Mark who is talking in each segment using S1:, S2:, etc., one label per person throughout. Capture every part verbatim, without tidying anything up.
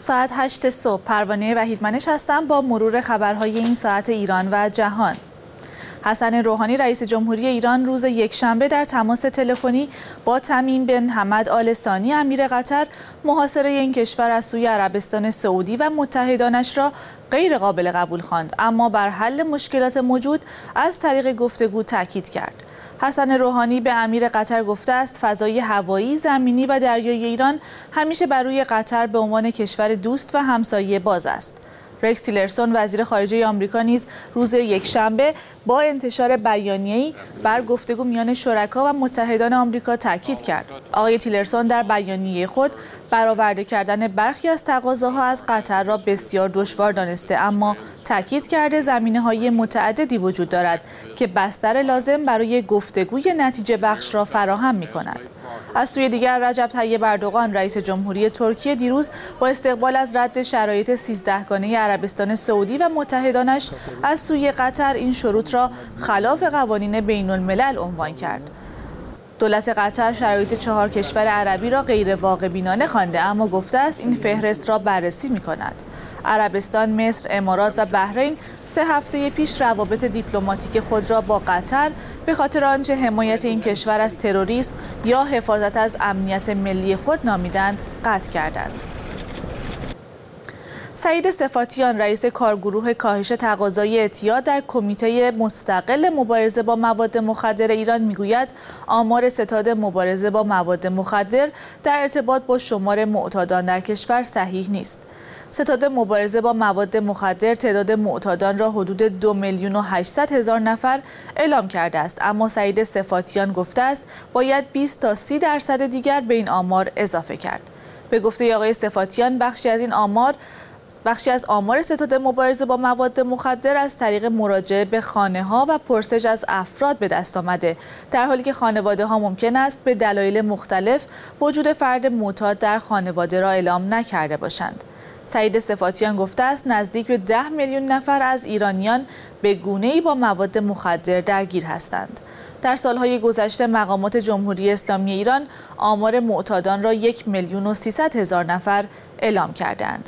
S1: ساعت هشت صبح پروانه وحیدمنش هستم با مرور خبرهای این ساعت ایران و جهان. حسن روحانی رئیس جمهوری ایران روز یکشنبه در تماس تلفنی با تمیم بن حمد آل ثانی امیر قطر محاصره این کشور از سوی عربستان سعودی و متحدانش را غیر قابل قبول خواند، اما بر حل مشکلات موجود از طریق گفتگو تاکید کرد. حسن روحانی به امیر قطر گفته است فضای هوایی، زمینی و دریایی ایران همیشه بر روی قطر به عنوان کشور دوست و همسایه باز است. رکس تیلرسون وزیر خارجه آمریکا نیز روز یکشنبه با انتشار بیانیه‌ای بر گفتگو میان شرکا و متحدان آمریکا تاکید کرد. آقای تیلرسون در بیانیه خود برآورده کردن برخی از تقاضاها از قطر را بسیار دشوار دانسته، اما تاکید کرده زمینه‌های متعددی وجود دارد که بستر لازم برای گفتگوی نتیجه بخش را فراهم می‌کند. از سوی دیگر رجب طیب اردوغان رئیس جمهوری ترکیه دیروز با استقبال از رد شرایط سیزدهگانه عربستان سعودی و متحدانش از سوی قطر این شروط را خلاف قوانین بین الملل عنوان کرد. دولت قطر شرایط چهار کشور عربی را غیر واقع بینانه خوانده، اما گفته است این فهرست را بررسی می‌کند. عربستان، مصر، امارات و بحرین سه هفته پیش روابط دیپلماتیک خود را با قطر به خاطر آنچه حمایت این کشور از تروریسم یا حفاظت از امنیت ملی خود نامیدند قطع کردند. سعید صفاتیان رئیس کارگروه کاهش تقاضای اعتیاد در کمیته مستقل مبارزه با مواد مخدر ایران میگوید آمار ستاد مبارزه با مواد مخدر در ارتباط با شمار معتادان در کشور صحیح نیست. ستاد مبارزه با مواد مخدر تعداد معتادان را حدود دو میلیون و هشتصد هزار نفر اعلام کرده است، اما سعید صفاتیان گفته است باید بیست تا سی درصد دیگر به این آمار اضافه کرد. به گفته آقای صفاتیان بخشی از این آمار بخشی از آمار ستاد مبارزه با مواد مخدر از طریق مراجعه به خانه‌ها و پرسش از افراد به دست آمده، در حالی که خانواده‌ها ممکن است به دلایل مختلف وجود فرد معتاد در خانواده را اعلام نکرده باشند. سعید صفاتیان گفته است نزدیک به ده میلیون نفر از ایرانیان به گونه‌ای با مواد مخدر درگیر هستند. در سالهای گذشته مقامات جمهوری اسلامی ایران آمار معتادان را یک میلیون و سیصد هزار نفر اعلام کردند.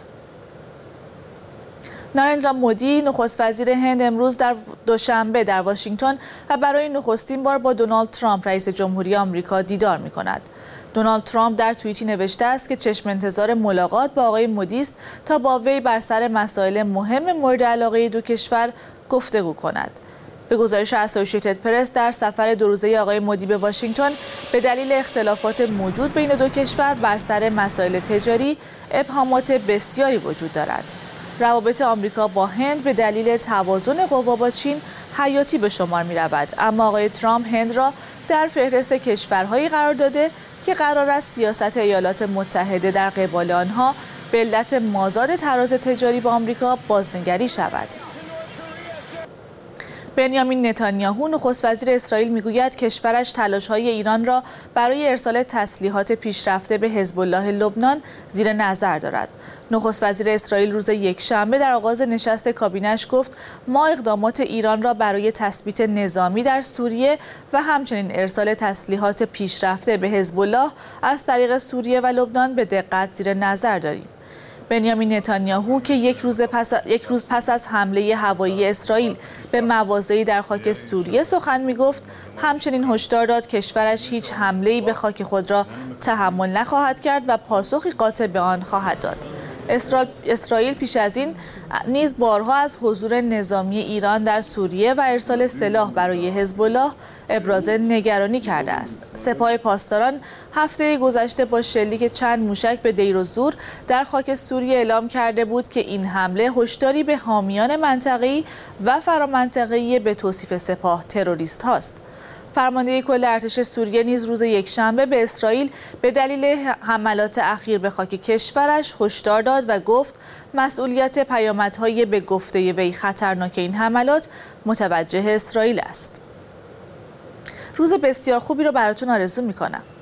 S1: نارندرا مودی نخست وزیر هند امروز در دوشنبه در واشنگتن و برای نخستین بار با دونالد ترامپ رئیس جمهوری آمریکا دیدار می‌کند. دونالد ترامپ در توییتی نوشته است که چشم انتظار ملاقات با آقای مودی است تا با وی بر سر مسائل مهم مورد علاقه دو کشور گفتگو کند. به گزارش اسوسییتد پرس در سفر دو روزه آقای مودی به واشنگتن به دلیل اختلافات موجود بین دو کشور بر سر مسائل تجاری ابهامات بسیاری وجود دارد. روابط آمریکا با هند به دلیل توازن قوا با چین حیاتی به شمار می رود، اما آقای ترامپ هند را در فهرست کشورهایی قرار داده که قرار است سیاست ایالات متحده در قبال آنها به علت مازاد تراز تجاری با آمریکا بازنگری شود. بنیامین نتانیاهو نخست وزیر اسرائیل میگوید کشورش تلاش‌های ایران را برای ارسال تسلیحات پیشرفته به حزب الله لبنان زیر نظر دارد. نخست وزیر اسرائیل روز یکشنبه در آغاز نشست کابینه‌اش گفت ما اقدامات ایران را برای تثبیت نظامی در سوریه و همچنین ارسال تسلیحات پیشرفته به حزب الله از طریق سوریه و لبنان به دقت زیر نظر داریم. بنیامین نتانیاهو که یک روز پس یک روز پس از حمله هوایی اسرائیل به مواضعی در خاک سوریه سخن می‌گفت، همچنین هشدار داد کشورش هیچ حمله‌ای به خاک خود را تحمل نخواهد کرد و پاسخی قاطع به آن خواهد داد. اسرائیل پیش از این نیز بارها از حضور نظامی ایران در سوریه و ارسال سلاح برای حزب الله ابراز نگرانی کرده است. سپاه پاسداران هفته گذشته با شلیک چند موشک به دیر و زور در خاک سوریه اعلام کرده بود که این حمله هشداری به حامیان منطقه‌ای و فرامنطقه‌ای به توصیف سپاه تروریست هاست. فرمانده کل ارتش سوریه نیز روز یکشنبه به اسرائیل به دلیل حملات اخیر به خاک کشورش هشدار داد و گفت مسئولیت پیامدهای به گفته وی خطرناک این حملات متوجه اسرائیل است. روز بسیار خوبی را براتون آرزو می‌کنم.